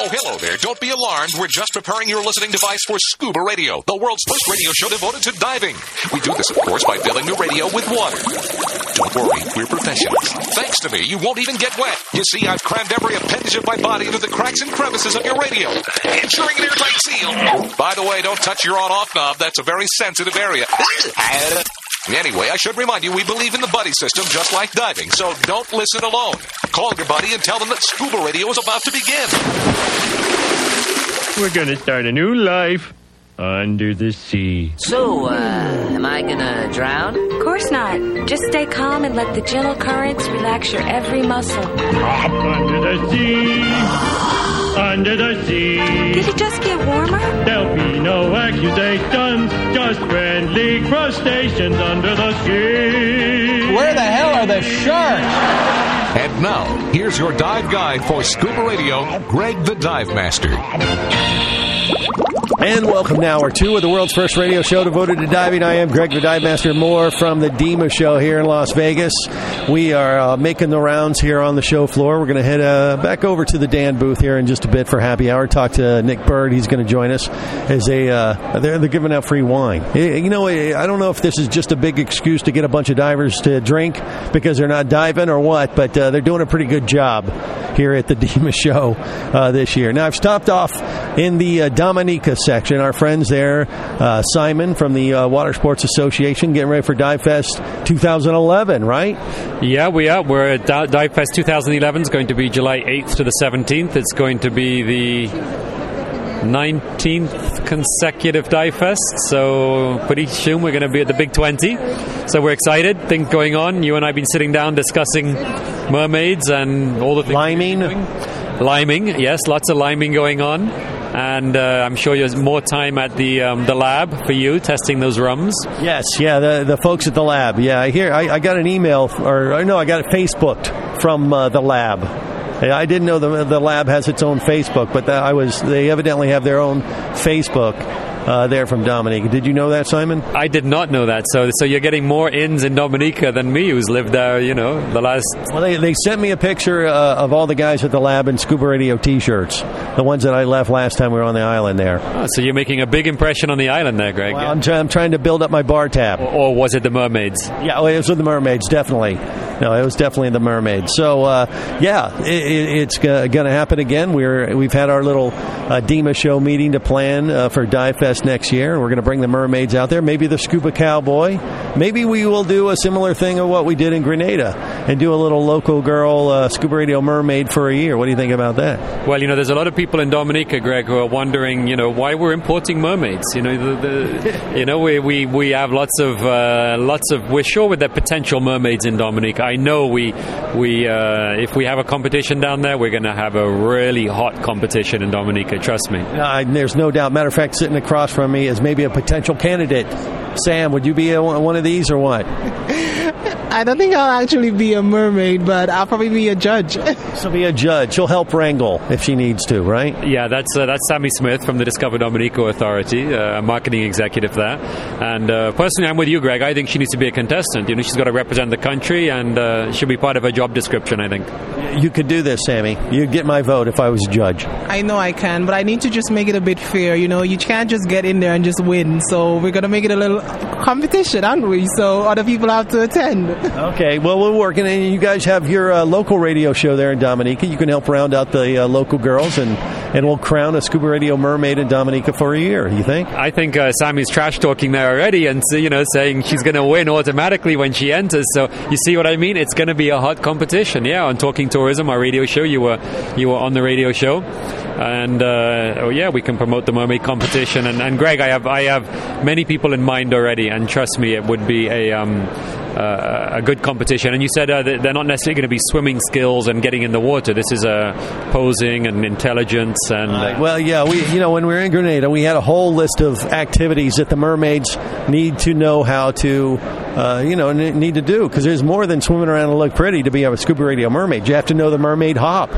Oh, hello there. Don't be alarmed. We're just preparing your listening device for Scuba Radio, the world's first radio show devoted to diving. We do this, of course, by filling the radio with water. Don't worry, we're professionals. Thanks to me, you won't even get wet. You see, I've crammed every appendage of my body into the cracks and crevices of your radio, ensuring an airtight seal. By the way, don't touch your on-off knob. That's a very sensitive area. Anyway, I should remind you, we believe in the buddy system just like diving, so don't listen alone. Call your buddy and tell them that Scuba Radio is about to begin. We're going to start a new life under the sea. So, am I gonna drown? Of course not. Just stay calm and let the gentle currents relax your every muscle. Up under the sea. Under the sea. Did it just get warmer? There'll be no accusations, just friendly crustaceans under the sea. Where the hell are the sharks? And now, here's your dive guide for Scuba Radio, Greg the Dive Master. And welcome to Hour 2 of the world's first radio show devoted to diving. I am Greg the Dive Master. More from the DEMA show here in Las Vegas. We are making the rounds here on the show floor. We're going to head back over to the Dan booth here in just a bit for happy hour. Talk to Nick Bird. He's going to join us as they're giving out free wine. You know, I don't know if this is just a big excuse to get a bunch of divers to drink because they're not diving or what, but they're doing a pretty good job here at the DEMA show this year. Now, I've stopped off in the Dominica section. Our friends there, Simon from the Water Sports Association, getting ready for Dive Fest 2011, right? Yeah, we are. We're at Dive Fest 2011. It's going to be July 8th to the 17th. It's going to be the 19th consecutive Dive Fest, so pretty soon we're going to be at the Big 20. So we're excited. Things going on. You and I have been sitting down discussing mermaids and all the things. Liming, yes, lots of liming going on. And I'm sure there's more time at the lab for you testing those rums. Yes, yeah, the folks at the lab. Yeah, I got an email, I got it Facebooked from the lab. I didn't know the lab has its own Facebook, but they evidently have their own Facebook. There from Dominica. Did you know that, Simon? I did not know that. So you're getting more ins in Dominica than me, who's lived there, the last... Well, they sent me a picture of all the guys at the lab in Scuba Radio T-shirts, the ones that I left last time we were on the island there. Oh, so you're making a big impression on the island there, Greg. Well, I'm trying to build up my bar tab. Or was it the mermaids? Yeah, it was with the mermaids, definitely. No, it was definitely the mermaids. So, it's going to happen again. We've had our little DEMA show meeting to plan for Dive Fest next year, and we're going to bring the mermaids out there. Maybe the Scuba Cowboy. Maybe we will do a similar thing of what we did in Grenada and do a little local girl Scuba Radio mermaid for a year. What do you think about that? Well, there's a lot of people in Dominica, Greg, who are wondering, why we're importing mermaids. We have lots of we're sure with the potential mermaids in Dominica. I know we if we have a competition down there, we're going to have a really hot competition in Dominica. Trust me. There's no doubt. Matter of fact, sitting across from me is maybe a potential candidate. Sam, would you be one of these or what? I don't think I'll actually be a mermaid, but I'll probably be a judge. So be a judge. She'll help wrangle if she needs to, right? Yeah, that's Sammy Smith from the Discover Dominica Authority, a marketing executive there. And personally, I'm with you, Greg. I think she needs to be a contestant. She's got to represent the country, and she'll be part of her job description, I think. You could do this, Sammy. You'd get my vote if I was a judge. I know I can, but I need to just make it a bit fair. You can't just get in there and just win. So we're going to make it a little competition, aren't we? So other people have to attend. Okay, well, we're working, and you guys have your local radio show there in Dominica. You can help round out the local girls, and we'll crown a Scuba Radio mermaid in Dominica for a year, you think? I think Sammy's trash-talking there already and, saying she's going to win automatically when she enters. So you see what I mean? It's going to be a hot competition. Yeah, on Talking Tourism, our radio show, you were on the radio show. And we can promote the mermaid competition. And Greg, I have many people in mind already, and trust me, it would be a good competition. And you said they're not necessarily going to be swimming skills and getting in the water. This is posing and intelligence and when we were in Grenada, we had a whole list of activities that the mermaids need to know how to need to do, because there's more than swimming around and look pretty to be a Scuba Radio mermaid. You have to know the mermaid hop.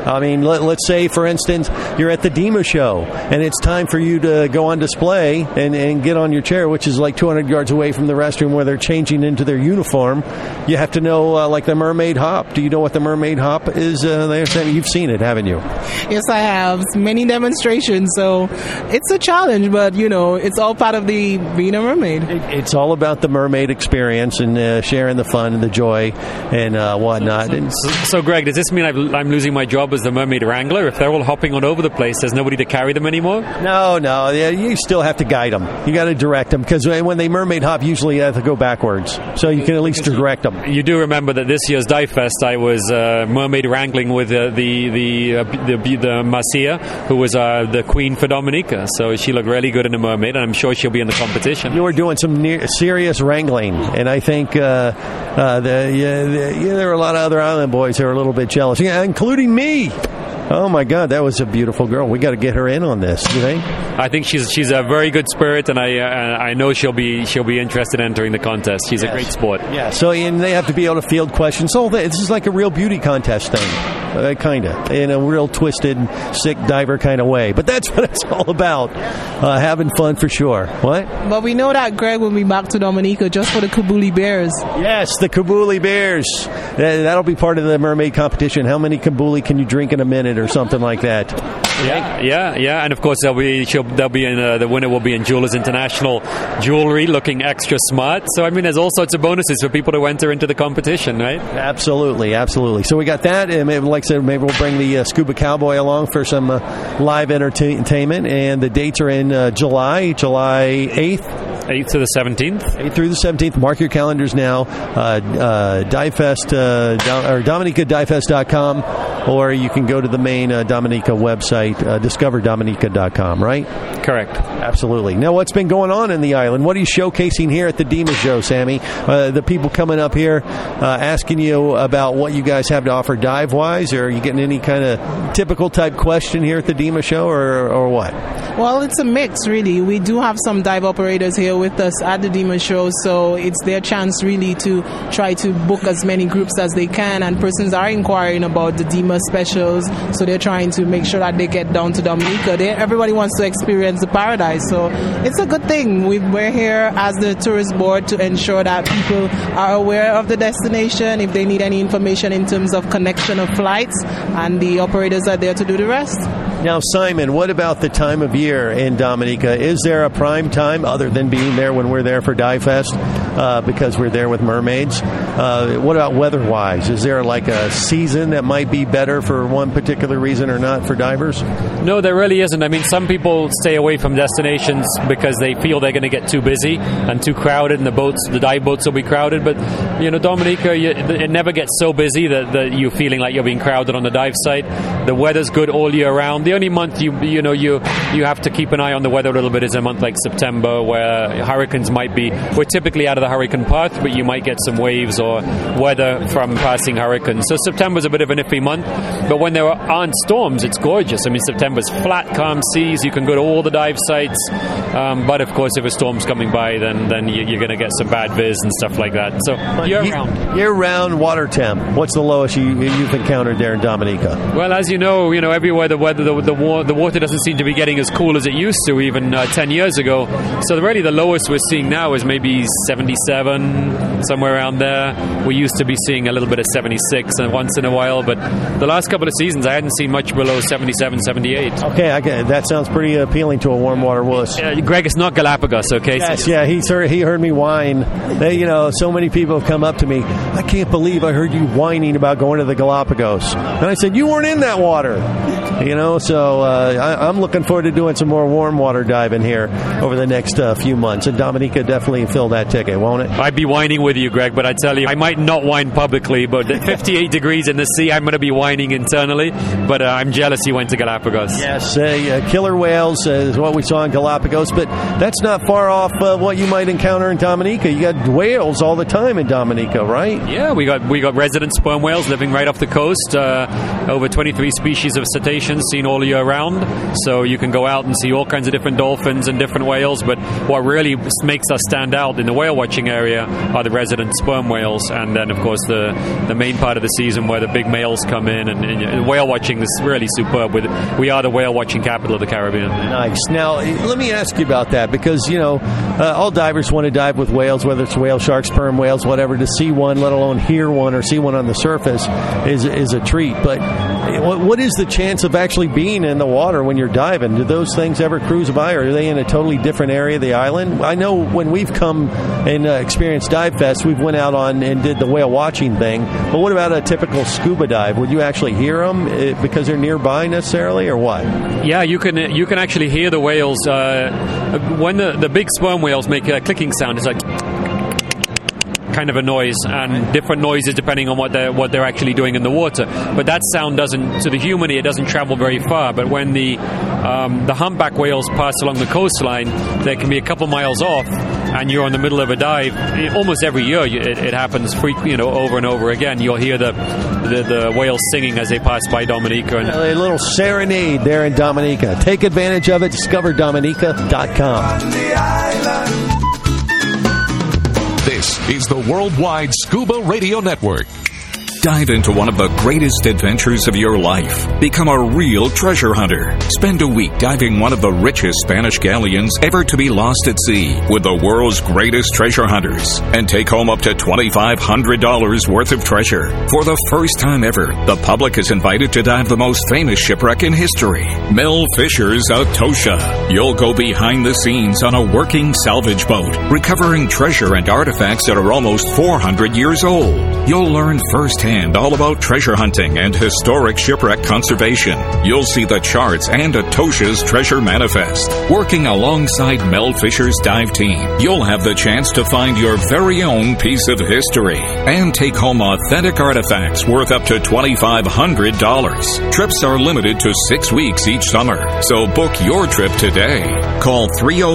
I mean, let's say, for instance, you're at the DEMA show, and it's time for you to go on display and get on your chair, which is like 200 yards away from the restroom where they're changing into their uniform. You have to know, like the mermaid hop. Do you know what the mermaid hop is? You've seen it, haven't you? Yes, I have. Many demonstrations, so it's a challenge, but, it's all part of the being a mermaid. It's all about the mermaid experience and sharing the fun and the joy and whatnot. So, Greg, does this mean I'm losing my job as the mermaid wrangler? If they're all hopping all over the place, there's nobody to carry them anymore? No. You still have to guide them. You got to direct them, because when they mermaid hop, usually you have to go backwards. So you can at least direct them. You do remember that this year's Dive Fest, I was mermaid wrangling with the Marcia, who was the queen for Dominica. So she looked really good in a mermaid, and I'm sure she'll be in the competition. You were doing some serious wrangling, and I think there were a lot of other island boys who were a little bit jealous, including me. Oh my God, that was a beautiful girl. We got to get her in on this. You think? I think she's a very good spirit, and I know she'll be interested in entering the contest. She's a great sport. Yeah. So and they have to be able to field questions. So this is like a real beauty contest thing, kind of, in a real twisted, sick diver kind of way. But that's what it's all about, having fun for sure. What? But we know that Greg will be back to Dominica just for the Kabuli Bears. Yes, the Kabuli Bears. That'll be part of the mermaid competition. How many Kabuli can you drink in a minute, or something like that? Yeah, and of course they'll be in the winner will be in Jewelers International jewelry, looking extra smart. So I mean, there's all sorts of bonuses for people to enter into the competition, right? Absolutely. So we got that, and like I said, maybe we'll bring the Scuba Cowboy along for some live entertainment, and the dates are in July 8th to the 17th. 8th through the 17th. Mark your calendars now. DiveFest or DominicaDiveFest.com, or you can go to the main Dominica website, discoverdominica.com, right? Correct. Absolutely. Now, what's been going on in the island? What are you showcasing here at the DEMA show, Sammy? The people coming up here asking you about what you guys have to offer dive-wise, or are you getting any kind of typical type question here at the DEMA show, or what? Well, it's a mix, really. We do have some dive operators here with us at the DEMA show, so it's their chance really to try to book as many groups as they can, and persons are inquiring about the DEMA specials, so they're trying to make sure that they get down to Dominica. Everybody wants to experience the paradise, so it's a good thing. We're here as the tourist board to ensure that people are aware of the destination, if they need any information in terms of connection of flights, and the operators are there to do the rest. Now, Simon, what about the time of year in Dominica? Is there a prime time other than being there when we're there for Dive Fest, because we're there with mermaids? What about weather-wise? Is there like a season that might be better for one particular reason or not for divers? No, there really isn't. I mean, some people stay away from destinations because they feel they're going to get too busy and too crowded, and the dive boats will be crowded. But, Dominica, it never gets so busy that you're feeling like you're being crowded on the dive site. The weather's good all year round. The only month you have to keep an eye on the weather a little bit is a month like September, where hurricanes might be. We're typically out of the hurricane path, but you might get some waves or weather from passing hurricanes. So September's a bit of an iffy month, but when there aren't storms, it's gorgeous. I mean, September's flat, calm seas. You can go to all the dive sites, but of course, if a storm's coming by, then you're going to get some bad viz and stuff like that. So year-round water temp. What's the lowest you've encountered there in Dominica? Well, as you know, everywhere the water doesn't seem to be getting as cool as it used to even 10 years ago. So really the lowest we're seeing now is maybe 77, somewhere around there. We used to be seeing a little bit of 76 once in a while, but the last couple of seasons I hadn't seen much below 77, 78. Okay, that sounds pretty appealing to a warm water wuss. Greg, it's not Galapagos, okay? Yes, yeah, he heard me whine. So many people have come up to me, I can't believe I heard you whining about going to the Galapagos. And I said, you weren't in that water. So I'm looking forward to doing some more warm water diving here over the next few months. And Dominica definitely fill that ticket, won't it? I'd be whining with you, Greg, but I tell you, I might not whine publicly, but at 58 degrees in the sea, I'm going to be whining internally. But I'm jealous you went to Galapagos. Yes, killer whales is what we saw in Galapagos, but that's not far off what you might encounter in Dominica. You got whales all the time in Dominica, right? Yeah, we got resident sperm whales living right off the coast. Over 23 species of cetaceans seen all all year round, so you can go out and see all kinds of different dolphins and different whales. But what really makes us stand out in the whale watching area are the resident sperm whales, and then of course the main part of the season where the big males come in, and whale watching is really superb. We are the whale watching capital of the Caribbean. Nice. Now let me ask you about that, because all divers want to dive with whales, whether it's whale sharks, sperm whales, whatever. To see one, let alone hear one or see one on the surface, is a treat. But what is the chance of actually being in the water when you're diving? Do those things ever cruise by, or are they in a totally different area of the island? I know when we've come and experienced Dive Fest, we've went out on and did the whale watching thing. But what about a typical scuba dive? Would you actually hear them because they're nearby necessarily, or what? Yeah, you can actually hear the whales when the big sperm whales make a clicking sound. It's like kind of a noise, and different noises depending on what they're actually doing in the water. But that sound doesn't, to the human ear, doesn't travel very far. But when the humpback whales pass along the coastline, they can be a couple miles off, and you're in the middle of a dive. Almost every year it happens over and over again. You'll hear the whales singing as they pass by Dominica. And a little serenade there in Dominica. Take advantage of it. DiscoverDominica.com. This is the Worldwide Scuba Radio Network. Dive into one of the greatest adventures of your life. Become a real treasure hunter. Spend a week diving one of the richest Spanish galleons ever to be lost at sea with the world's greatest treasure hunters, and take home up to $2,500 worth of treasure. For the first time ever, the public is invited to dive the most famous shipwreck in history, Mel Fisher's Atosha. You'll go behind the scenes on a working salvage boat, recovering treasure and artifacts that are almost 400 years old. You'll learn firsthand all about treasure hunting and historic shipwreck conservation. You'll see the charts and Atosha's treasure manifest. Working alongside Mel Fisher's dive team, you'll have the chance to find your very own piece of history and take home authentic artifacts worth up to $2,500. Trips are limited to 6 weeks each summer, so book your trip today. Call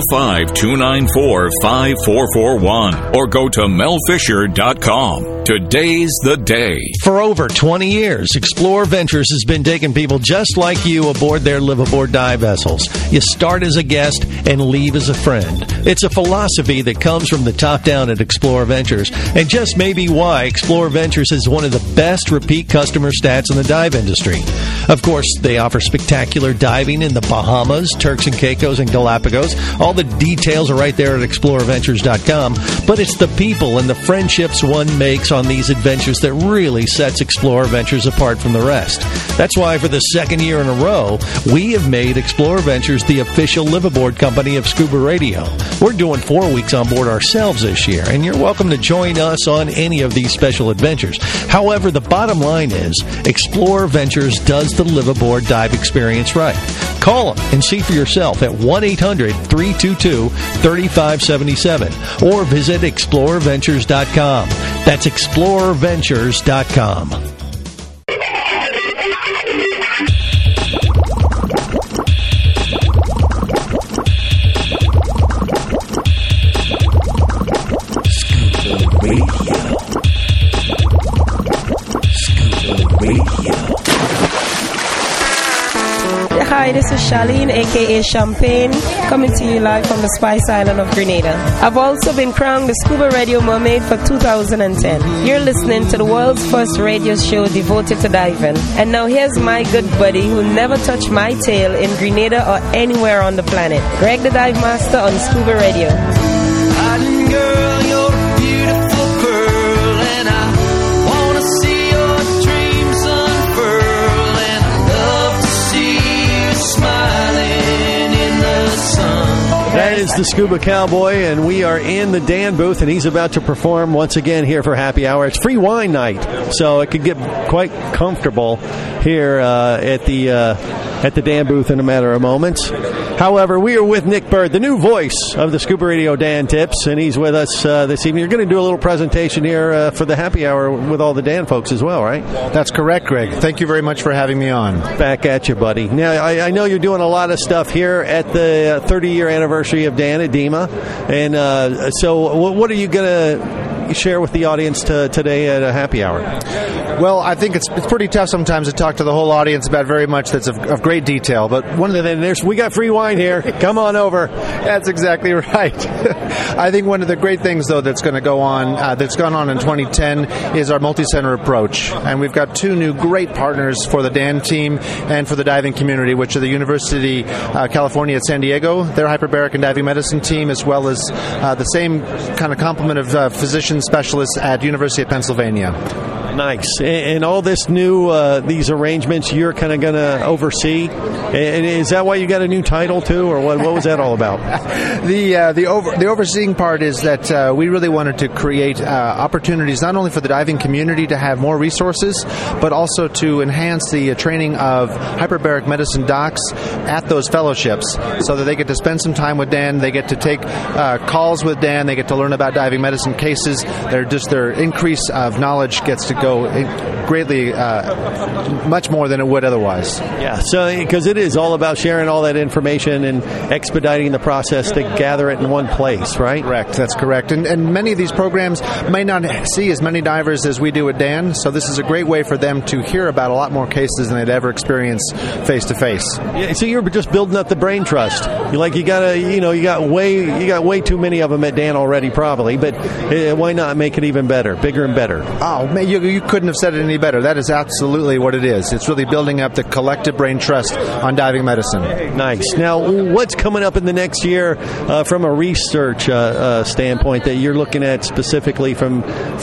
305-294-5441 or go to melfisher.com. Today's the day. For over 20 years, Explore Ventures has been taking people just like you aboard their live-aboard dive vessels. You start as a guest and leave as a friend. It's a philosophy that comes from the top down at Explore Ventures, and just maybe why Explore Ventures is one of the best repeat customer stats in the dive industry. Of course, they offer spectacular diving in the Bahamas, Turks and Caicos, and Galapagos. All the details are right there at exploreventures.com, but it's the people and the friendships one makes on these adventures that really sets Explore Ventures apart from the rest. That's why for the second year in a row, we have made Explore Ventures the official live-aboard company of Scuba Radio. We're doing 4 weeks on board ourselves this year, and you're welcome to join us on any of these special adventures. However, the bottom line is Explore Ventures does the live-aboard dive experience right. Call them and see for yourself at 1-800-322-3577 or visit exploreventures.com. That's exploreventures.com. Hi, this is Charlene, a.k.a. Champagne, coming to you live from the Spice Island of Grenada. I've also been crowned the Scuba Radio Mermaid for 2010. You're listening to the world's first radio show devoted to diving. And now here's my good buddy who never touched my tail in Grenada or anywhere on the planet, Greg the Dive Master on Scuba Radio. Island girl, you're a beautiful pearl, and I want to see your dreams unfurl, and I love to see you smiling in the sun. That is the Scuba Cowboy, and we are in the Dan booth, and he's about to perform once again here for Happy Hour. It's free wine night, so it could get quite comfortable here at the Dan booth in a matter of moments. However, we are with Nick Bird, the new voice of the Scuba Radio Dan Tips, and he's with us this evening. You're going to do a little presentation here for the Happy Hour with all the Dan folks as well, right? That's correct, Greg. Thank you very much for having me on. Back at you, buddy. Now, I know you're doing a lot of stuff here at the 30-year anniversary of Dan at DEMA, and so what are you going to share with the audience today at a Happy Hour? Well, I think it's pretty tough sometimes to talk to the whole audience about very much that's of great detail. But one of the we got free wine here. Come on over. That's exactly right. I think one of the great things, though, that's going to go on, that's gone on in 2010, is our multi-center approach. And we've got two new great partners for the DAN team and for the diving community, which are the University California at San Diego, their hyperbaric and diving medicine team, as well as the same kind of complement of physician specialists at University of Pennsylvania. Nice. And all this new, these arrangements you're kind of going to oversee? And is that why you got a new title, too, or what was that all about? The overseeing part is that we really wanted to create opportunities not only for the diving community to have more resources, but also to enhance the training of hyperbaric medicine docs at those fellowships so that they get to spend some time with Dan, they get to take calls with Dan, they get to learn about diving medicine cases. Their increase of knowledge gets to go greatly, much more than it would otherwise. Yeah, so because it is all about sharing all that information and expediting the process to gather it in one place, right? Correct, that's correct. And many of these programs may not see as many divers as we do at DAN, so this is a great way for them to hear about a lot more cases than they'd ever experience face to face. Yeah, so you're just building up the brain trust. You got way too many of them at DAN already, probably, but why not make it even better, bigger and better? Oh, man, you couldn't have said it any better. That is absolutely what it is. It's really building up the collective brain trust on diving medicine. Nice. Now, what's coming up in the next year from a research standpoint that you're looking at specifically from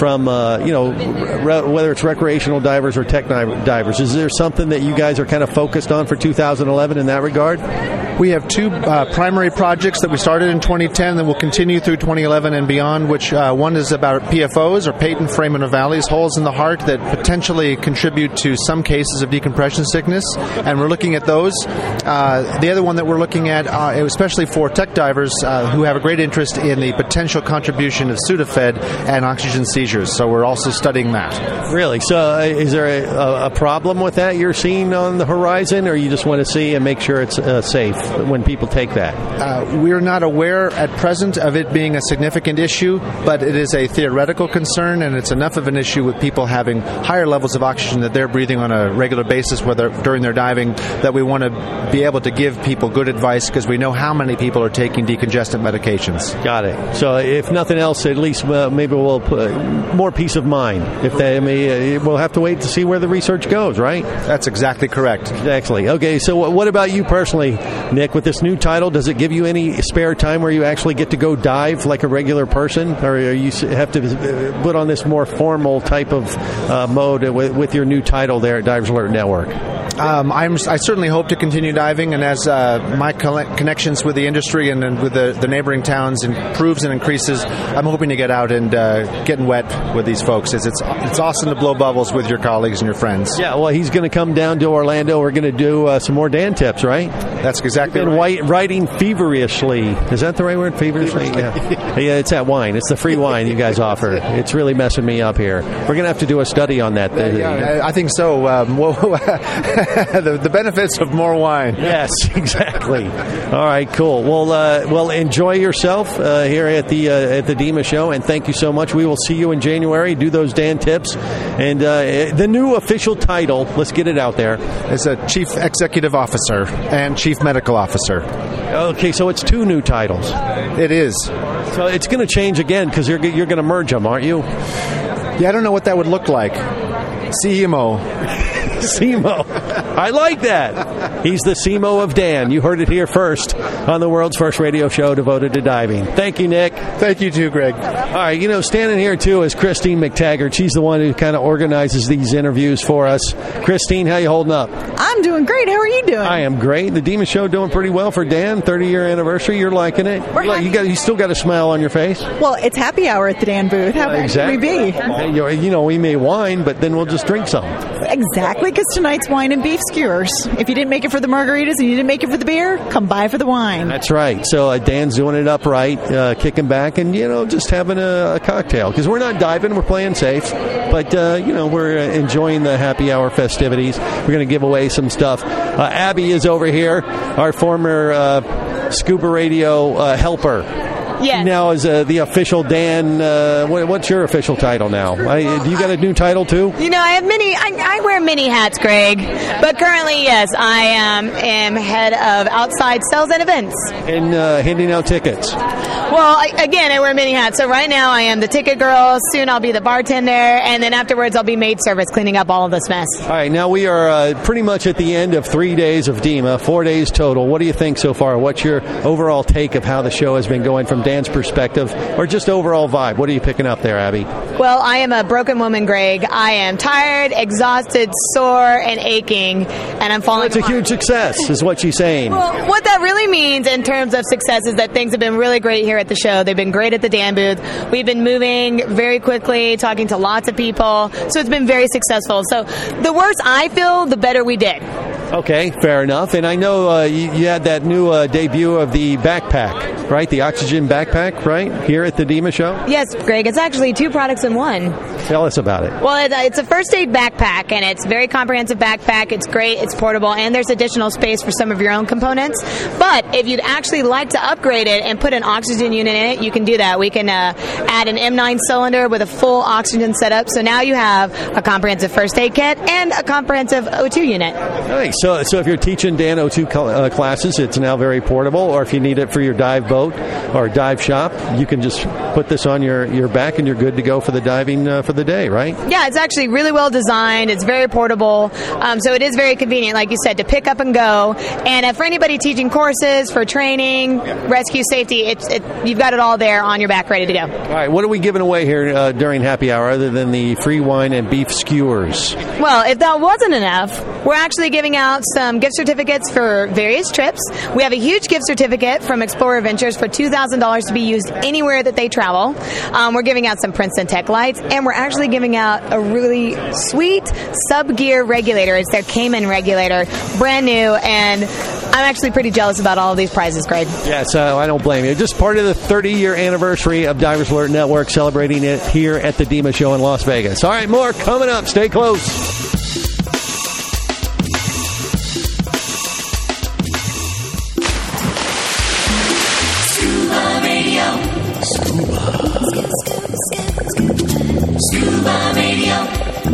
whether it's recreational divers or tech divers? Is there something that you guys are kind of focused on for 2011 in that regard? We have two primary projects that we started in 2010 that will continue through 2011 and beyond, which one is about PFOs, or patent foramen ovales, holes in the heart that potentially contribute to some cases of decompression sickness, and we're looking at those. The other one that we're looking at, especially for tech divers who have a great interest in the potential contribution of Sudafed and oxygen seizures, so we're also studying that. Really? So is there a problem with that you're seeing on the horizon, or you just want to see and make sure it's safe when people take that? We're not aware at present of it being a significant issue, but it is a theoretical concern, and it's enough of an issue with people having higher levels of oxygen that they're breathing on a regular basis during their diving, that we want to be able to give people good advice, because we know how many people are taking decongestant medications. Got it. So if nothing else, at least maybe we'll put more peace of mind. We'll have to wait to see where the research goes, right? That's exactly correct. Exactly. Okay, so what about you personally, Nick, with this new title? Does it give you any spare time where you actually get to go dive like a regular person, or you have to put on this more formal type of mode with your new title there at Divers Alert Network? I certainly hope to continue diving, and as my connections with the industry and with the neighboring towns improves and increases, I'm hoping to get out and getting wet with these folks. It's awesome to blow bubbles with your colleagues and your friends. Yeah, well, he's going to come down to Orlando. We're going to do some more Dan tips, right? That's exactly right. Writing feverishly. Is that the right word? Feverishly? Yeah. Yeah, it's that wine. It's the free wine you guys offer. It's really messing me up here. We're going to have to do a study on that. Yeah, I think so. The benefits of more wine. Yes, exactly. All right, cool. Well, enjoy yourself here at the DEMA show, and thank you so much. We will see you in January. Do those Dan tips, and the new official title. Let's get it out there. It's a Chief Executive Officer and Chief Medical Officer. Okay, so it's two new titles. It is. So it's going to change again because you're going to merge them, aren't you? Yeah, I don't know what that would look like. CMO. CMO. I like that. He's the CMO of Dan. You heard it here first on the world's first radio show devoted to diving. Thank you, Nick. Thank you, too, Greg. All right, standing here, too, is Christine McTaggart. She's the one who kind of organizes these interviews for us. Christine, how you holding up? I'm doing great. How are you doing? I am great. The DEMA show doing pretty well for Dan. 30-year anniversary. You're liking it. You still got a smile on your face? Well, it's happy hour at the Dan booth. How can we be? We may whine, but then we'll just drink some. Exactly, because tonight's wine and beef skewers. If you didn't make it for the margaritas and you didn't make it for the beer, come by for the wine. That's right. So Dan's doing it upright, kicking back, and just having a cocktail. Because we're not diving, we're playing safe, but we're enjoying the happy hour festivities. We're going to give away some stuff. Abby is over here, our former Scuba Radio helper. Yes. Now, as the official Dan, what's your official title now? Do you got a new title too? You know, I have I wear many hats, Greg. But currently, yes, I am head of outside sales and events. And handing out tickets. Well, I wear many hats. So right now I am the ticket girl. Soon I'll be the bartender. And then afterwards I'll be maid service, cleaning up all of this mess. All right, now we are pretty much at the end of 3 days of DEMA, 4 days total. What do you think so far? What's your overall take of how the show has been going from Dan's perspective, or just overall vibe? What are you picking up there, Abby? Well, I am a broken woman, Greg. I am tired, exhausted, sore, and aching, and I'm falling apart. It's a huge success, is what she's saying. Well, what that really means in terms of success is that things have been really great here at the show. They've been great at the Dan booth. We've been moving very quickly, talking to lots of people, so it's been very successful. So the worse I feel, the better we did. Okay, fair enough. And I know you had that new debut of the backpack, right? The oxygen backpack, right? Here at the DEMA show? Yes, Greg. It's actually 2 products in one. Tell us about it. Well, it's a first aid backpack, and it's a very comprehensive backpack. It's great. It's portable, and there's additional space for some of your own components. But if you'd actually like to upgrade it and put an oxygen unit in it, you can do that. We can add an M9 cylinder with a full oxygen setup. So now you have a comprehensive first aid kit and a comprehensive O2 unit. Nice. So if you're teaching Dan O2 classes, it's now very portable, or if you need it for your dive boat or dive shop, you can just put this on your back and you're good to go for the diving for the day, right? Yeah, it's actually really well designed. It's very portable, so it is very convenient, like you said, to pick up and go. And for anybody teaching courses, for training, rescue safety, you've got it all there on your back, ready to go. All right, what are we giving away here during happy hour other than the free wine and beef skewers? Well, if that wasn't enough, we're actually giving out some gift certificates for various trips. We have a huge gift certificate from Explorer Ventures for $2,000 to be used anywhere that they travel. We're giving out some Princeton Tech lights, and we're actually giving out a really sweet sub-gear regulator. It's their Cayman regulator, brand new, and I'm actually pretty jealous about all of these prizes, Greg. Yeah, so I don't blame you. Just part of the 30-year anniversary of Divers Alert Network, celebrating it here at the DEMA show in Las Vegas. All right, more coming up. Stay close. Scuba Radio.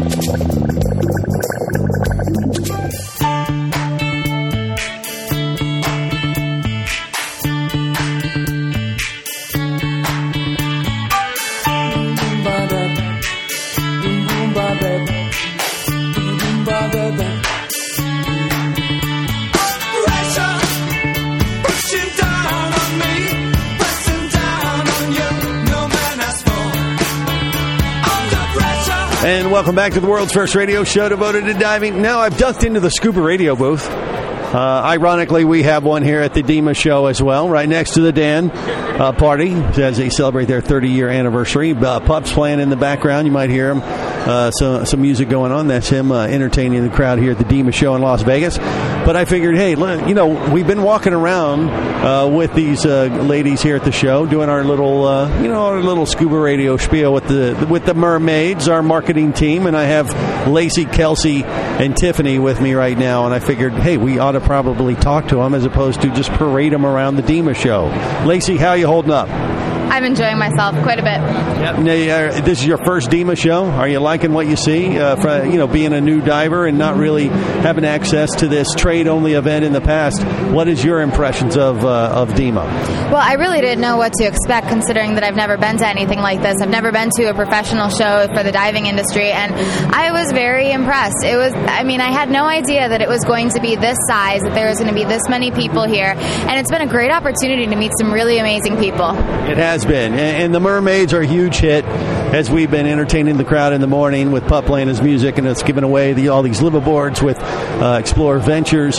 And welcome back to the world's first radio show devoted to diving. Now, I've ducked into the Scuba Radio booth. Ironically, we have one here at the DEMA show as well, right next to the Dan party, as they celebrate their 30-year anniversary. Pup's playing in the background. You might hear him. Some music going on. That's him entertaining the crowd here at the DEMA show in Las Vegas. But I figured, hey, we've been walking around with these ladies here at the show, doing our little scuba radio spiel with the mermaids, our marketing team, and I have Lacey, Kelsey, and Tiffany with me right now. And I figured, hey, we ought to probably talk to them as opposed to just parade them around the DEMA show. Lacey, how you holding up? I'm enjoying myself quite a bit. Yep. Now, this is your first DEMA show. Are you liking what you see? Being a new diver and not really having access to this trade-only event in the past, what is your impressions of DEMA? Well, I really didn't know what to expect, considering that I've never been to anything like this. I've never been to a professional show for the diving industry, and I was very impressed. I had no idea that it was going to be this size, that there was going to be this many people here, and it's been a great opportunity to meet some really amazing people. It has been, and the mermaids are a huge hit, as we've been entertaining the crowd in the morning with Pup playing his music, and it's giving away all these liveaboards with Explorer Ventures.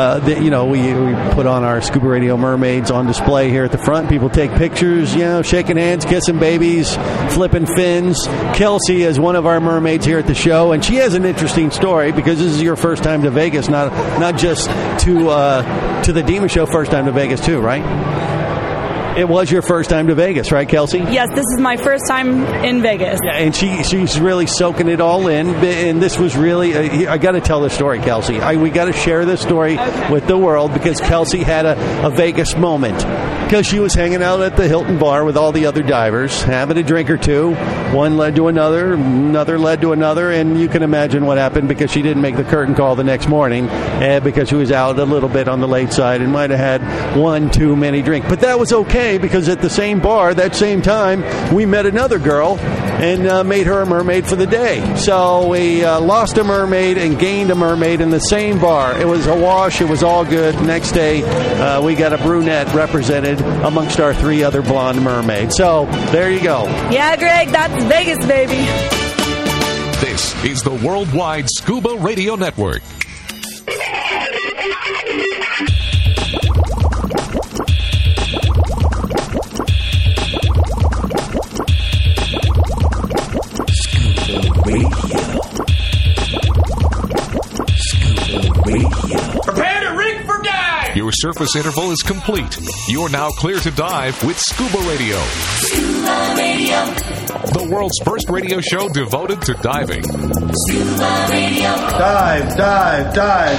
We put on our Scuba Radio mermaids on display here at the front. People take pictures, shaking hands, kissing babies, flipping fins. Kelsey is one of our mermaids here at the show, and she has an interesting story because this is your first time to Vegas, not just to the DEMA show, first time to Vegas too, right? It was your first time to Vegas, right, Kelsey? Yes, this is my first time in Vegas. Yeah, and she's really soaking it all in. And this was really, I got to tell the story, Kelsey. We got to share this story with the world because Kelsey had a Vegas moment. Because she was hanging out at the Hilton bar with all the other divers, having a drink or two. One led to another led to another, and you can imagine what happened because she didn't make the curtain call the next morning because she was out a little bit on the late side and might have had one too many drinks. But that was okay because at the same bar, that same time, we met another girl and made her a mermaid for the day. So we lost a mermaid and gained a mermaid in the same bar. It was a wash. It was all good. Next day, we got a brunette represented amongst our 3 other blonde mermaids. So there you go. Yeah, Greg, that's Vegas, baby. This is the Worldwide Scuba Radio Network. Prepare to rig for dive! Your surface interval is complete. You're now clear to dive with Scuba Radio. Scuba Radio. The world's first radio show devoted to diving. Scuba Radio. Dive, dive, dive.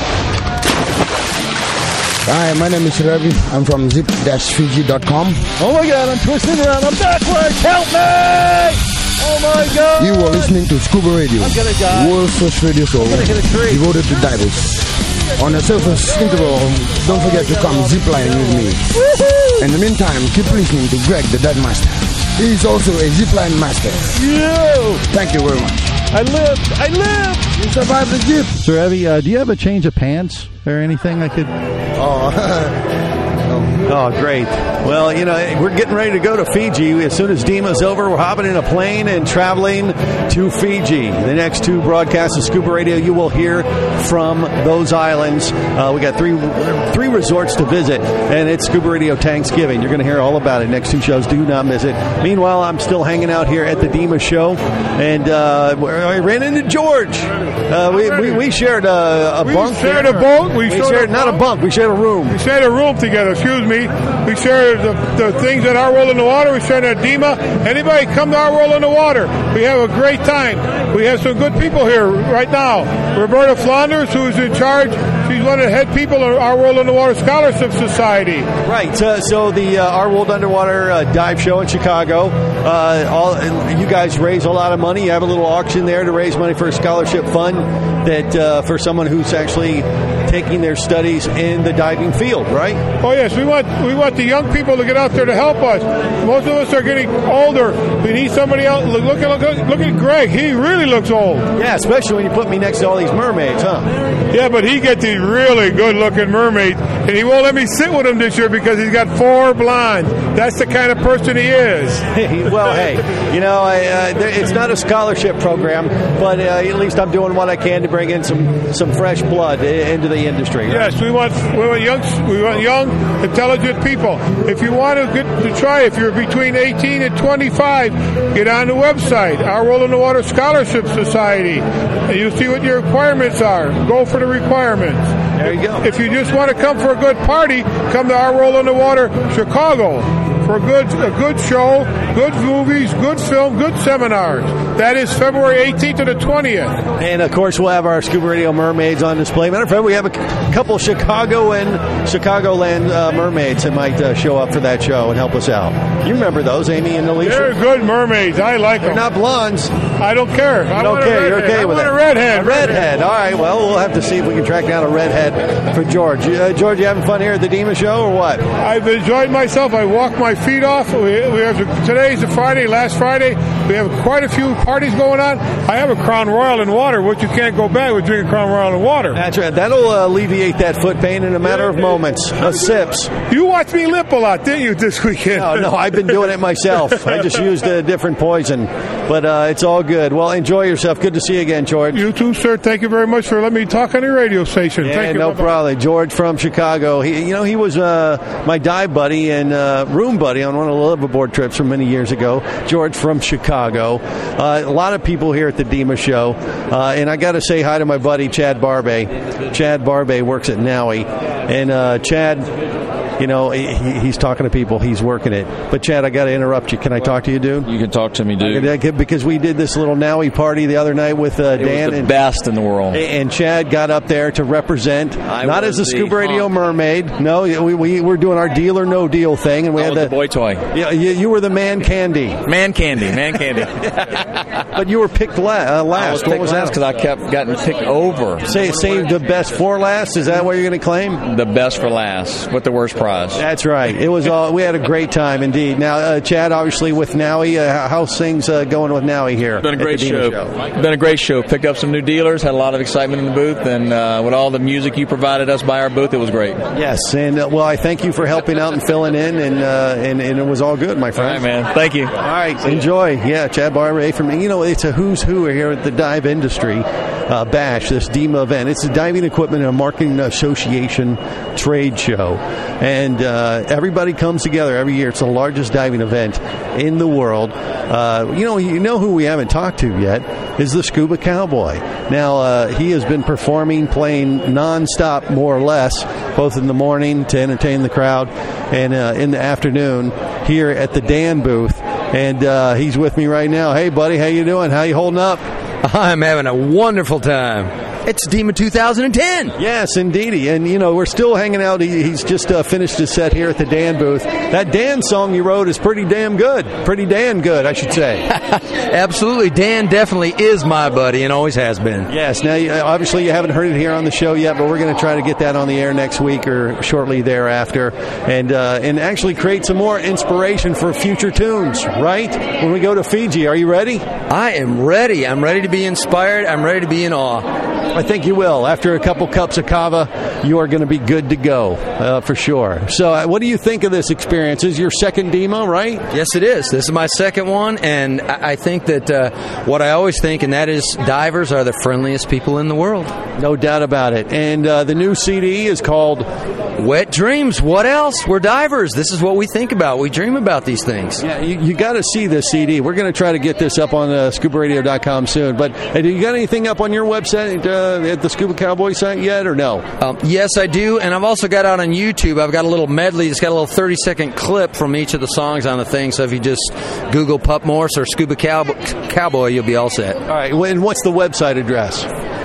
Hi, my name is Ravi. I'm from zip-fiji.com. Oh my God, I'm twisting around. I'm backwards. Help me! Oh my God! You are listening to Scuba Radio, I'm gonna die. world's first radio show devoted to divers. On the surface interval, don't forget to come ziplining with me. Woohoo! In the meantime, keep listening to Greg, the Dive Master. He's also a zipline master. Yo! Thank you very much. I lived! You survived the jeep. So, Evie, do you have a change of pants or anything I could... Oh, great. Well, you know, we're getting ready to go to Fiji. As soon as DEMA's over, we're hopping in a plane and traveling to Fiji. The next 2 broadcasts of Scuba Radio, you will hear from those islands. We got three resorts to visit, and it's Scuba Radio Thanksgiving. You're going to hear all about it. Next 2 shows, do not miss it. Meanwhile, I'm still hanging out here at the DEMA show, and I ran into George. We shared a bunk. We shared a boat. We shared not a bunk. We shared a room. We shared a room together. Excuse me. We share the things at Our World in the Water. We share at DEMA. Anybody come to Our World in the Water. We have a great time. We have some good people here right now. Roberta Flanders, who's in charge. She's one of the head people of Our World Underwater Scholarship Society. Right. So the Our World Underwater dive show in Chicago. You guys raise a lot of money. You have a little auction there to raise money for a scholarship fund that for someone who's actually taking their studies in the diving field, right? Oh yes, we want the young people to get out there to help us. Most of us are getting older. We need somebody else. Look at Greg. He really looks old. Yeah, especially when you put me next to all these mermaids, huh? Yeah, but he gets these really good-looking mermaids, and he won't let me sit with him this year because he's got 4 blondes. That's the kind of person he is. Well, hey, you know, it's not a scholarship program, but at least I'm doing what I can to bring in some fresh blood into the industry. Right? Yes, we want young, intelligent people. If you want to get to try, if you're between 18 and 25, get on the website, Our World in the Water Scholarship Society, and you'll see what your requirements are. Go for the requirements. There you go. If you just want to come for a good party, come to Our World in the Water Chicago for a good show, good movies, good film, good seminars. That is February 18th to the 20th. And, of course, we'll have our Scuba Radio mermaids on display. Matter of fact, we have a couple Chicago and Chicagoland mermaids that might show up for that show and help us out. You remember those, Amy and Alicia? They're good mermaids. I like them. They're not blondes. I don't care. I don't care. You're okay with it. I want a redhead. A redhead. All right. Well, we'll have to see if we can track down a redhead for George. George, you having fun here at the DEMA show or what? I've enjoyed myself. I walked my feet off. Today's the Friday. Last Friday, we have quite a few parties going on. I have a Crown Royal in water, which you can't go back with drinking Crown Royal in water. That's right. That'll alleviate that foot pain in a matter of moments. Sips. You watched me lip a lot, didn't you, this weekend? No, I've been doing it myself. I just used a different poison. But it's all good. Well, enjoy yourself. Good to see you again, George. You too, sir. Thank you very much for letting me talk on your radio station. Yeah, Thank you. No problem. George from Chicago. He was my dive buddy and room buddy on one of the liveaboard trips from many years ago. George from Chicago. A lot of people here at the DEMA show. And I got to say hi to my buddy, Chad Barbay. Chad Barbay works at NAUI. And Chad he's talking to people. He's working it. But, Chad, I got to interrupt you. Can I talk to you, dude? You can talk to me, dude. Because we did this little Nowie party the other night with Dan. It was the best in the world. And Chad got up there to represent, not as a Scuba Radio mermaid. No, we were doing our Deal or No Deal thing. And we had the boy toy. Yeah, you were the man candy. Man candy. But you were picked last. I was picked last because I kept getting picked over. Save the best for last? Is that what you're going to claim? The best for last with the worst prize. That's right. It was all. We had a great time indeed. Now, Chad, obviously with Nowie, how's things going with Nowie here? It's been a great show. Been a great show. Picked up some new dealers. Had a lot of excitement in the booth, and with all the music you provided us by our booth, it was great. Yes, and I thank you for helping out and filling in, and it was all good, my friend. All right, man. Thank you. All right, enjoy. Yeah, Chad Barber from it's a who's who here at the dive industry bash, this DEMA event. It's the Diving Equipment and Marketing Association trade show, and everybody comes together every year. It's the largest diving event in the world. You know who we haven't talked to yet is the Scuba Cowboy. Now he has been performing, playing nonstop, more or less, both in the morning to entertain the crowd and in the afternoon here at the Dan booth. And he's with me right now. Hey, buddy, how you doing? How you holding up? I'm having a wonderful time. It's DEMA 2010. Yes, indeedy. And, we're still hanging out. He's just finished his set here at the Dan booth. That Dan song you wrote is pretty damn good. Pretty damn good, I should say. Absolutely. Dan definitely is my buddy and always has been. Yes. Now, obviously, you haven't heard it here on the show yet, but we're going to try to get that on the air next week or shortly thereafter and actually create some more inspiration for future tunes, right? When we go to Fiji. Are you ready? I am ready. I'm ready to be inspired. I'm ready to be in awe. I think you will. After a couple cups of kava, you are going to be good to go, for sure. So what do you think of this experience? This is your second DEMA, right? Yes, it is. This is my second one, and I think that what I always think, and that is divers are the friendliest people in the world. No doubt about it. And the new CD is called Wet Dreams. What else? We're divers. This is what we think about. We dream about these things. Yeah, you got to see this CD. We're going to try to get this up on ScubaRadio.com soon. But do you got anything up on your website at the Scuba Cowboy site yet, or no? Yes, I do. And I've also got out on YouTube. I've got a little medley. It's got a little 30-second clip from each of the songs on the thing. So if you just Google Pup Morse or Scuba Cowboy, you'll be all set. All right. And what's the website address?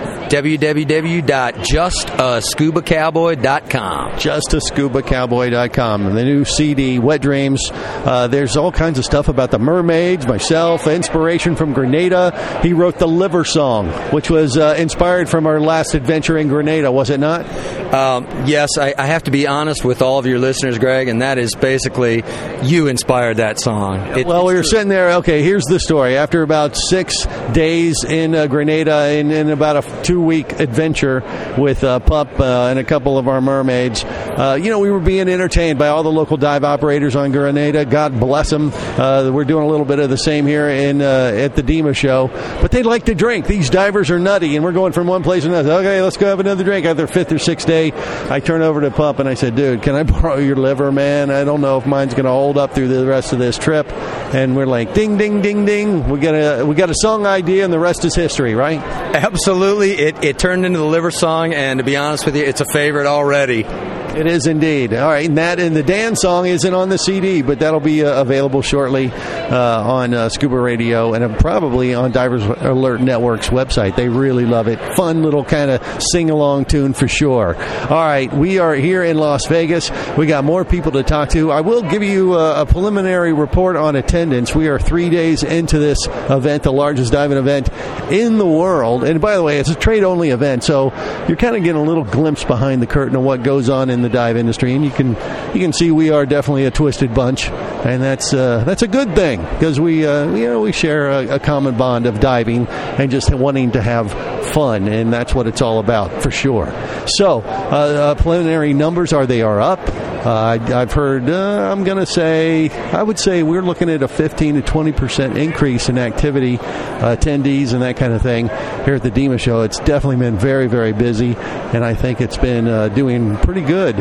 www.justascubacowboy.com. Justascubacowboy.com. The new CD, Wet Dreams. There's all kinds of stuff about the mermaids, myself, inspiration from Grenada. He wrote the Liver Song, which was inspired from our last adventure in Grenada, was it not? Yes, I have to be honest with all of your listeners, Greg, and that is basically you inspired that song. We were sitting there, okay, here's the story. After about 6 days in Grenada, in about a 2-week adventure with Pup and a couple of our mermaids, we were being entertained by all the local dive operators on Grenada. God bless them. We're doing a little bit of the same here at the DEMA show, but they like to drink. These divers are nutty, and we're going from one place to another. Okay, let's go have another drink. After 5th or 6th day, I turn over to Pup and I said, dude, can I borrow your liver, man? I don't know if mine's going to hold up through the rest of this trip. And we're like, ding, ding, ding, ding. We got a song idea, and the rest is history, right? Absolutely. It turned into the Liver Song, and to be honest with you, it's a favorite already. It is indeed. All right, and the Dan song isn't on the CD, but that'll be available shortly on Scuba Radio and probably on Divers Alert Network's website. They really love it. Fun little kind of sing-along tune for sure. All right, we are here in Las Vegas. We got more people to talk to. I will give you a preliminary report on attendance. We are 3 days into this event, the largest diving event in the world. And by the way, it's a trade-only event, so you're kind of getting a little glimpse behind the curtain of what goes on in the dive industry, and you can see we are definitely a twisted bunch, and that's a good thing because we share a common bond of diving and just wanting to have fun, and that's what it's all about for sure. So preliminary numbers are up. I've heard I would say we're looking at a 15 to 20% increase in activity, attendees and that kind of thing here at the DEMA show. It's definitely been very, very busy, and I think it's been doing pretty good,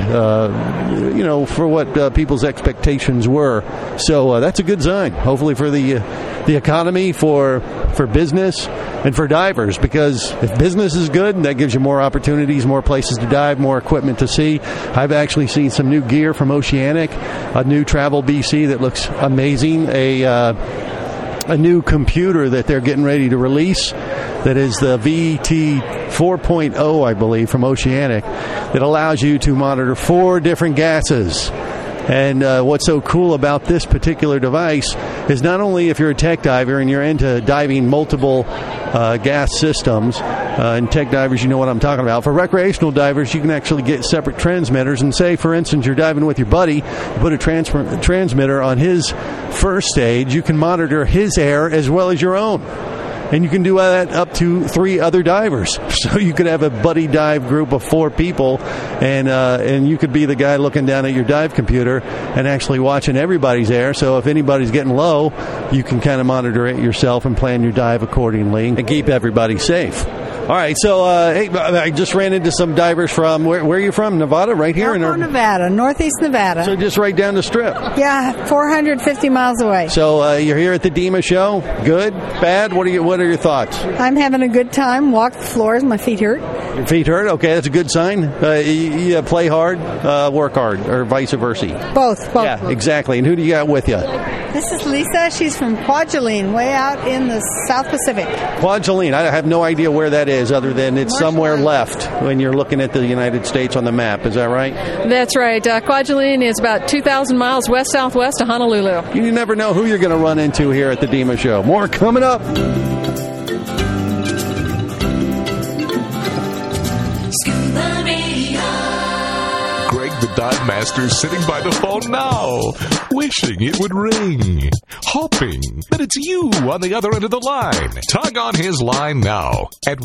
for what people's expectations were. So that's a good sign, hopefully for the economy, for business, and for divers, because if business is good, that gives you more opportunities, more places to dive, more equipment to see. I've actually seen some new gear from Oceanic, a new Travel BC that looks amazing, a new computer that they're getting ready to release that is the VT 4.0, I believe, from Oceanic, that allows you to monitor 4 different gases. And what's so cool about this particular device is not only if you're a tech diver and you're into diving multiple gas systems, and tech divers, you know what I'm talking about. For recreational divers, you can actually get separate transmitters. And say, for instance, you're diving with your buddy, you put a transmitter on his first stage, you can monitor his air as well as your own. And you can do that up to 3 other divers. So you could have a buddy dive group of 4 people, and you could be the guy looking down at your dive computer and actually watching everybody's air. So if anybody's getting low, you can kind of monitor it yourself and plan your dive accordingly and keep everybody safe. All right, so hey, I just ran into some divers from, where are you from? Nevada, right here? Elko, Nevada, northeast Nevada. So just right down the strip. Yeah, 450 miles away. So you're here at the DEMA show. Good, bad? What are your thoughts? I'm having a good time. Walk the floors, my feet hurt. Your feet hurt? Okay, that's a good sign. You play hard, work hard, or vice versa. Both. Yeah, exactly. And who do you got with you? This is Lisa. She's from Kwajalein, way out in the South Pacific. Kwajalein. I have no idea where that is, other than it's somewhere left when you're looking at the United States on the map. Is that right? That's right. Kwajalein is about 2,000 miles west-southwest of Honolulu. You never know who you're going to run into here at the DEMA show. More coming up. Greg the Dive Master is sitting by the phone now, wishing it would ring, hoping that it's you on the other end of the line. Tug on his line now at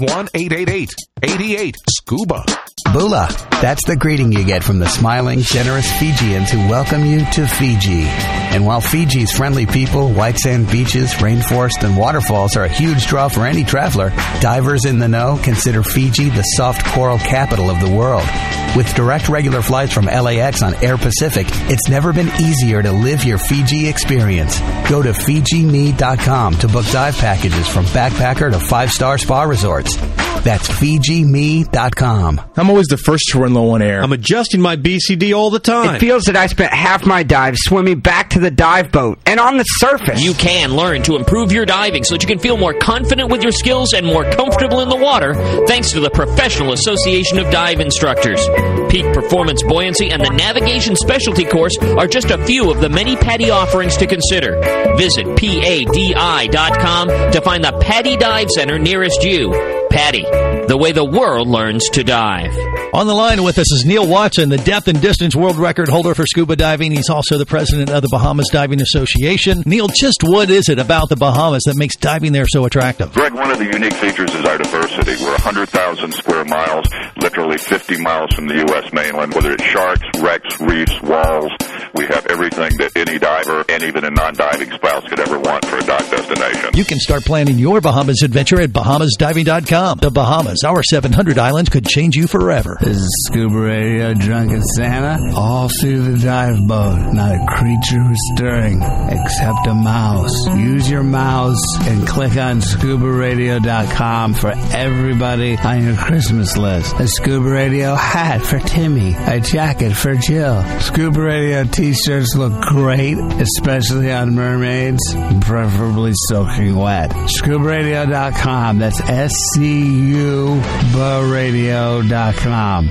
1-888-88-SCUBA. Bula. That's the greeting you get from the smiling, generous Fijians who welcome you to Fiji. And while Fiji's friendly people, white sand beaches, rainforest, and waterfalls are a huge draw for any traveler, divers in the know consider Fiji the soft coral capital of the world. With direct regular flights from LAX on Air Pacific, it's never been easier to live your Fiji experience. Go to FijiMe.com to book dive packages from backpacker to 5-star spa resorts. That's FijiMe.com. I'm always the first to run low on air. I'm adjusting my BCD all the time. It feels that I spent half my dive swimming back to the dive boat and on the surface. You can learn to improve your diving so that you can feel more confident with your skills and more comfortable in the water thanks to the Professional Association of Dive Instructors. Peak Performance Buoyancy and the Navigation Specialty Course are just a few of the many PADI offerings to consider. Visit PADI.com to find the PADI Dive Center nearest you. PADI, the way the world learns to dive. On the line with us is Neil Watson, the depth and distance world record holder for scuba diving. He's also the president of the Bahamas Diving Association. Neil, just what is it about the Bahamas that makes diving there so attractive? Greg, one of the unique features is our diversity. We're 100,000 square miles, literally 50 miles from the U.S. mainland. Whether it's sharks, wrecks, reefs, walls, we have everything that any diver and even a non-diving spouse could ever want for a dive destination. You can start planning your Bahamas adventure at BahamasDiving.com. The Bahamas, our 700 islands, could change you forever. This is Scuba Radio, Drunken Santa. All through the dive boat, not a creature was stirring except a mouse. Use your mouse and click on ScubaRadio.com for everybody on your Christmas list. A Scuba Radio hat for Timmy, a jacket for Jill. Scuba Radio t-shirts look great, especially on mermaids, preferably soaking wet. ScubaRadio.com, that's SCUBARadio.com.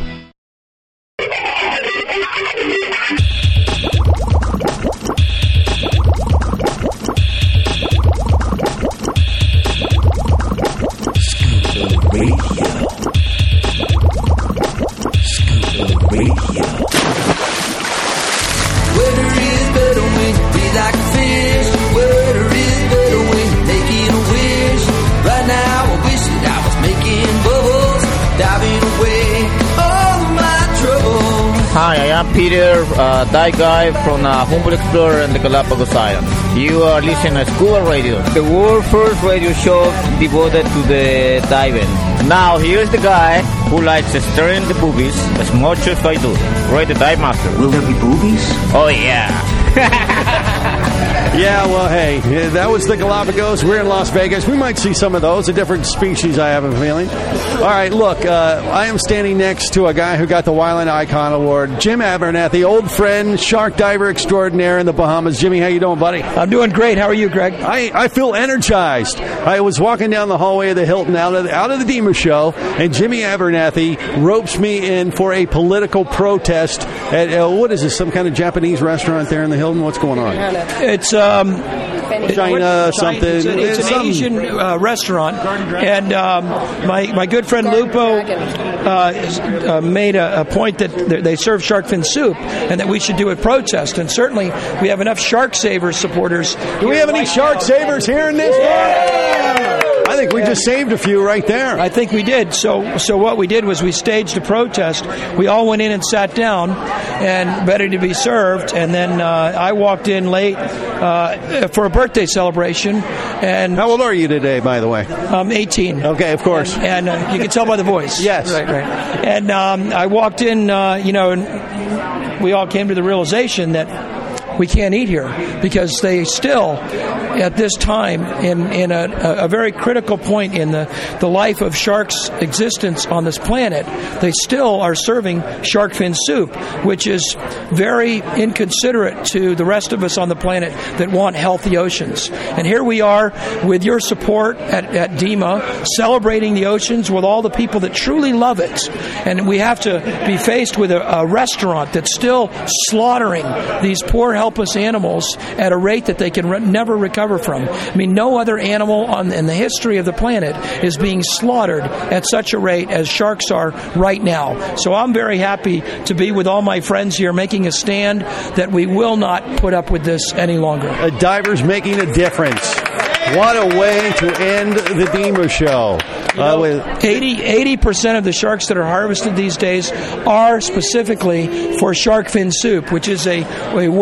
Hi, I am Peter, dive guy from Humboldt Explorer and the Galapagos Islands. You are listening to Scuba Radio, the world's first radio show devoted to the diving. Now, here's the guy who likes stirring the boobies as much as I do. Ray the Dive Master. Will there be boobies? Oh, yeah. Yeah, well, hey, that was the Galapagos. We're in Las Vegas. We might see some of those, a different species, I have a feeling. All right, look, I am standing next to a guy who got the Wyland Icon Award, Jim Abernathy, old friend, shark diver extraordinaire in the Bahamas. Jimmy, how you doing, buddy? I'm doing great. How are you, Greg? I feel energized. I was walking down the hallway of the Hilton out of the Dima show, and Jimmy Abernathy ropes me in for a political protest at, what is this, some kind of Japanese restaurant there in the Hilton? What's going on? It's China something. It's an Asian restaurant, and my good friend Lupo made a point that they serve shark fin soup, and that we should do a protest. And certainly, we have enough Shark Savers supporters. Do we have any Shark Savers here in this? Yeah! I think we just saved a few right there. I think we did. So what we did was we staged a protest. We all went in and sat down and ready to be served. And then I walked in late for a birthday celebration. And how old are you today, by the way? 18. Okay, of course. And you can tell by the voice. Yes. Right. And I walked in, and we all came to the realization that we can't eat here because they still, at this time, in a very critical point in the life of sharks' existence on this planet, they still are serving shark fin soup, which is very inconsiderate to the rest of us on the planet that want healthy oceans. And here we are with your support at DEMA, celebrating the oceans with all the people that truly love it. And we have to be faced with a restaurant that's still slaughtering these poor, helpless animals at a rate that they can never recover from. I mean, no other animal in the history of the planet is being slaughtered at such a rate as sharks are right now. So I'm very happy to be with all my friends here making a stand that we will not put up with this any longer. Divers making a difference. What a way to end the DEMA show. 80% of the sharks that are harvested these days are specifically for shark fin soup, which is a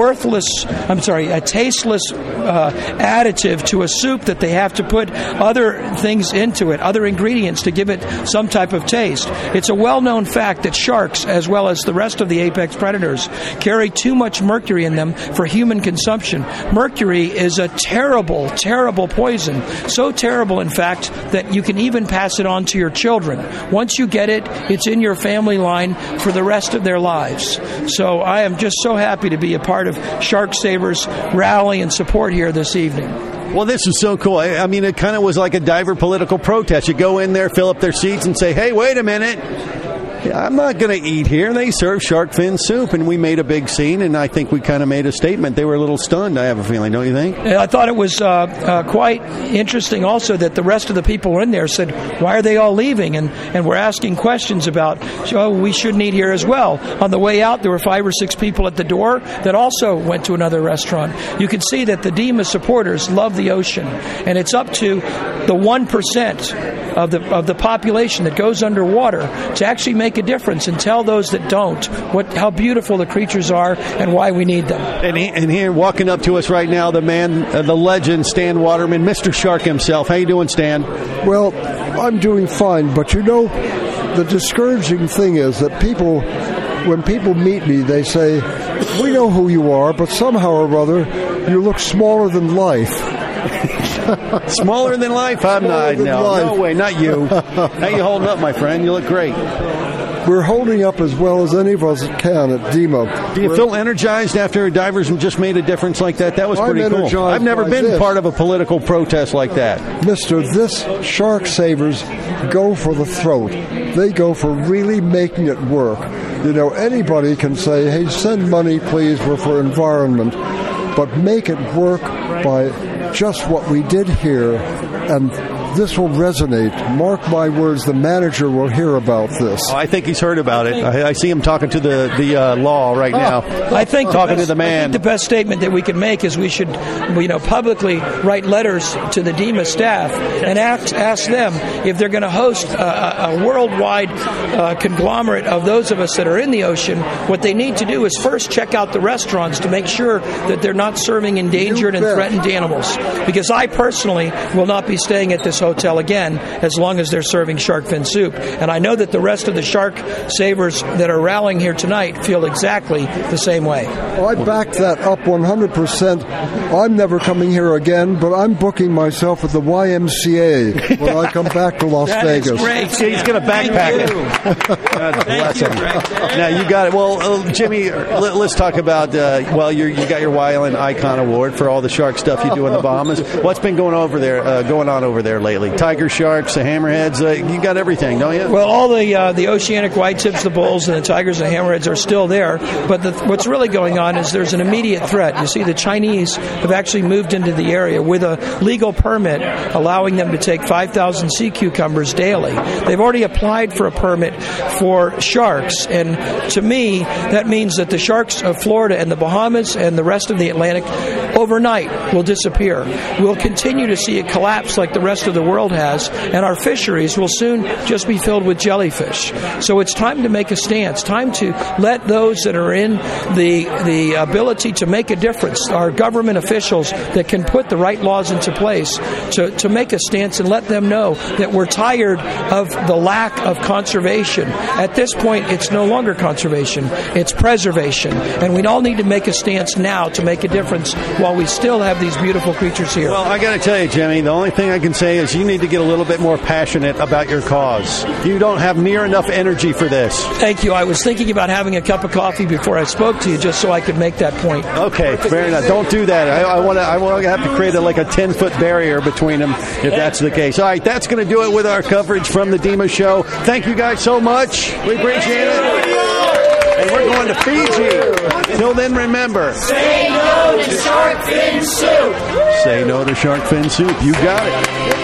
tasteless additive to a soup that they have to put other things into it, other ingredients to give it some type of taste. It's a well-known fact that sharks, as well as the rest of the apex predators, carry too much mercury in them for human consumption. Mercury is a terrible, terrible poison. So terrible, in fact, that you can even pass it on to your children. Once you get it, it's in your family line for the rest of their lives. So I am just so happy to be a part of Shark Savers rally and support here this evening. Well, this is so cool. I mean, it kind of was like a diver political protest. You go in there, fill up their seats, and say, hey, wait a minute. I'm not going to eat here. They serve shark fin soup, and we made a big scene, and I think we kind of made a statement. They were a little stunned, I have a feeling, don't you think? I thought it was quite interesting also that the rest of the people in there said, why are they all leaving? And we're asking questions about, we shouldn't eat here as well. On the way out, there were 5 or 6 people at the door that also went to another restaurant. You can see that the DEMA supporters love the ocean, and it's up to the 1% of the population that goes underwater to actually make a difference and tell those that don't how beautiful the creatures are and why we need them. And here, walking up to us right now, the man, the legend, Stan Waterman, Mr. Shark himself. How you doing, Stan? Well, I'm doing fine, but the discouraging thing is that when people meet me, they say, we know who you are, but somehow or other, you look smaller than life. Smaller than life? No way, not you. How you holding up, my friend? You look great. We're holding up as well as any of us can at DEMA. Do you feel energized after divers just made a difference like that? That was pretty cool. I've never been part of a political protest like that. Mister, this Shark Savers go for the throat. They go for really making it work. Anybody can say, hey, send money, please, we're for environment. But make it work by just what we did here, and this will resonate. Mark my words, the manager will hear about this. I think he's heard about it. I see him talking to the law right now. I think talking to the man. I think the best statement that we can make is we should, publicly write letters to the DEMA staff and ask them if they're going to host a worldwide conglomerate of those of us that are in the ocean. What they need to do is first check out the restaurants to make sure that they're not serving endangered and threatened animals. Because I personally will not be staying at this hotel again as long as they're serving shark fin soup. And I know that the rest of the shark savers that are rallying here tonight feel exactly the same way. I back that up 100%. I'm never coming here again, but I'm booking myself at the YMCA when I come back to Las Vegas. Is great. He's going to backpack it. God bless him. Now, you got it. Well, Jimmy, let's talk about, you got your Y-Island Icon Award for all the shark stuff you do in the Bahamas. What's been going on over there lately? Tiger sharks, the hammerheads, you got everything, don't you? Well, all the oceanic white tips, the bulls, and the tigers and hammerheads are still there. But what's really going on is there's an immediate threat. You see, the Chinese have actually moved into the area with a legal permit allowing them to take 5,000 sea cucumbers daily. They've already applied for a permit for sharks, and to me, that means that the sharks of Florida and the Bahamas and the rest of the Atlantic overnight will disappear. We'll continue to see it collapse like the rest of the world has, and our fisheries will soon just be filled with jellyfish. So it's time to make a stance, time to let those that are in the ability to make a difference, our government officials that can put the right laws into place, to make a stance and let them know that we're tired of the lack of conservation. At this point, it's no longer conservation, it's preservation. And we all need to make a stance now to make a difference while we still have these beautiful creatures here. Well, I got to tell you, Jimmy, the only thing I can say is you need to get a little bit more passionate about your cause. You don't have near enough energy for this. Thank you. I was thinking about having a cup of coffee before I spoke to you just so I could make that point. Okay, fair enough. Don't do that. I want to have to create a 10-foot barrier between them if that's the case. All right, that's going to do it with our coverage from the Dima Show. Thank you guys so much. We appreciate it. And we're going to Fiji. Until then, remember, say no to shark fin soup. Say no to shark fin soup. You got it.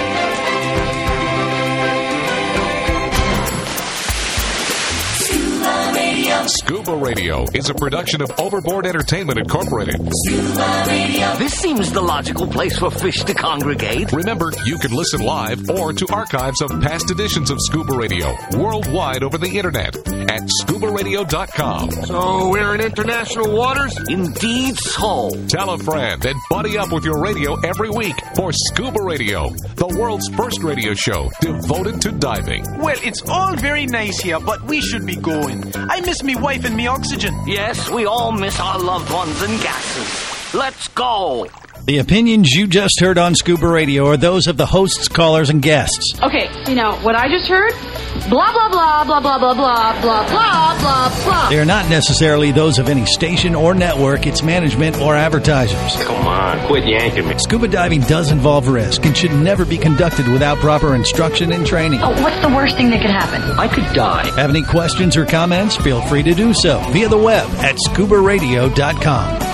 Scuba Radio is a production of Overboard Entertainment Incorporated. Scuba Radio. This seems the logical place for fish to congregate. Remember, you can listen live or to archives of past editions of Scuba Radio worldwide over the internet at scubaradio.com. So we're in international waters? Indeed so. Tell a friend and buddy up with your radio every week for Scuba Radio, the world's first radio show devoted to diving. Well, it's all very nice here, but we should be going. I miss me wife and me oxygen. Yes, we all miss our loved ones and gases. Let's go. The opinions you just heard on Scuba Radio are those of the hosts, callers, and guests. Okay, what I just heard? Blah, blah, blah, blah, blah, blah, blah, blah, blah, blah, blah. They are not necessarily those of any station or network, its management, or advertisers. Come on, quit yanking me. Scuba diving does involve risk and should never be conducted without proper instruction and training. Oh, what's the worst thing that could happen? I could die. Have any questions or comments? Feel free to do so via the web at scubaradio.com.